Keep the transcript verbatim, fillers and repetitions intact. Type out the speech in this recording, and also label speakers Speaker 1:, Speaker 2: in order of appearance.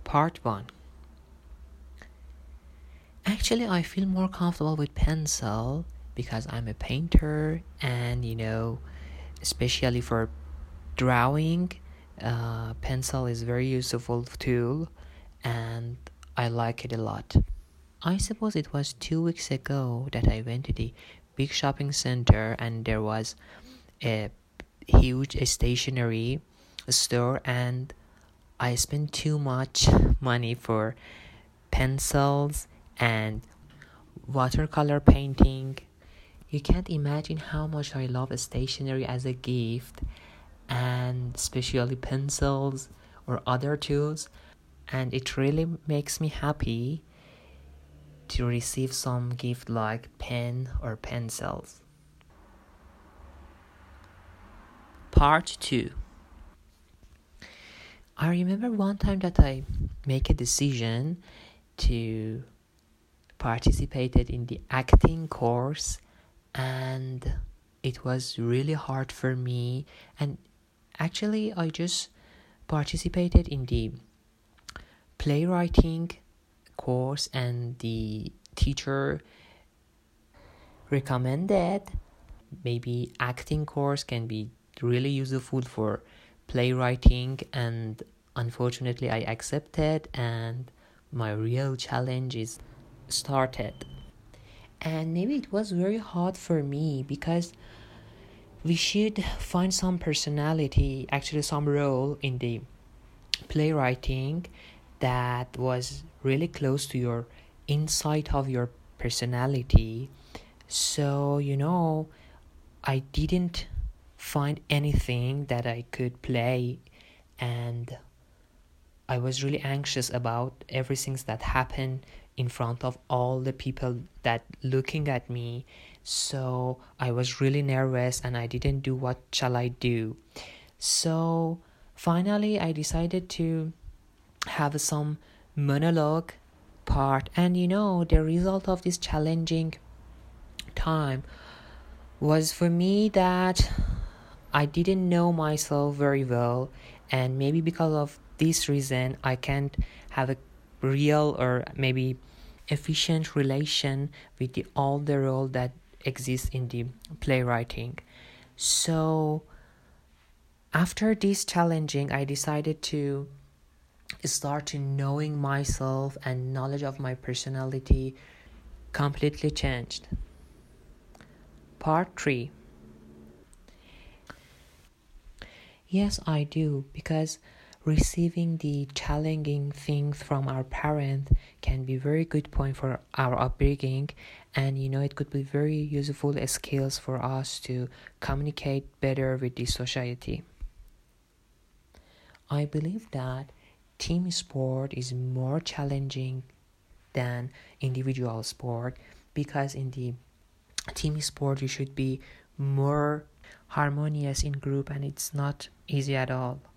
Speaker 1: Part one. Actually, I feel more comfortable with pencil because I'm a painter, and you know, especially for drawing, uh, pencil is very useful tool, and I like it a lot. I suppose it was two weeks ago that I went to the big shopping center, and there was a huge stationery store, and I spent too much money for pencils and watercolor painting. You can't imagine how much I love stationery as a gift, and especially pencils or other tools, and it really makes me happy to receive some gift like pen or pencils. Part two. I remember one time that I make a decision to participated in the acting course, and it was really hard for me, and actually I just participated in the playwriting course, and the teacher recommended maybe acting course can be really useful for playwriting, and unfortunately I accepted, and my real challenge is started. And maybe it was very hard for me because we should find some personality, actually some role in the playwriting that was really close to your insight of your personality. So, you know, I didn't find anything that I could play, and I was really anxious about everything that happened in front of all the people that looking at me. So I was really nervous, and I didn't do what shall I do. So finally I decided to have some monologue part, and you know, the result of this challenging time was for me that I didn't know myself very well, and maybe because of this reason I can't have a real or maybe efficient relation with the all the role that exists in the playwriting. So after this challenging, I decided to start to knowing myself, and knowledge of my personality completely changed. Part three. Yes, I do, because receiving the challenging things from our parent can be very good point for our upbringing, and you know, it could be very useful skills for us to communicate better with the society. I believe that team sport is more challenging than individual sport, because in the team sport you should be more harmonious in group, and it's not easy at all.